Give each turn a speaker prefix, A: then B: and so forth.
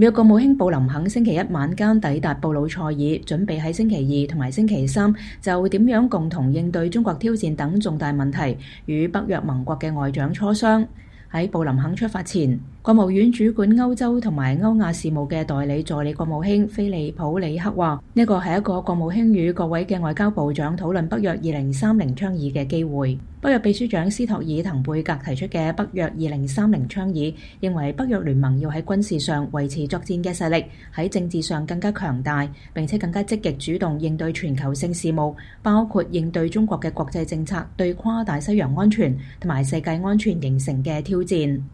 A: 美國國務卿布林肯星期一晚間抵達布魯塞爾，準備喺星期二同埋星期三就點樣共同應對中國挑戰等重大問題，與北約盟國嘅外長磋商。喺布林肯出發前，國務院主管歐洲同埋歐亞事務嘅代理助理國務卿菲利普里克話：呢個係一個國務卿與各位嘅外交部長討論北約2030倡議嘅機會。北約秘書長斯托爾滕貝格提出嘅北約2030倡議，認為北約聯盟要喺軍事上維持作戰嘅實力，喺政治上更加強大，並且更加積極主動應對全球性事務，包括應對中國嘅國際政策對跨大西洋安全同埋世界安全形成嘅挑戰。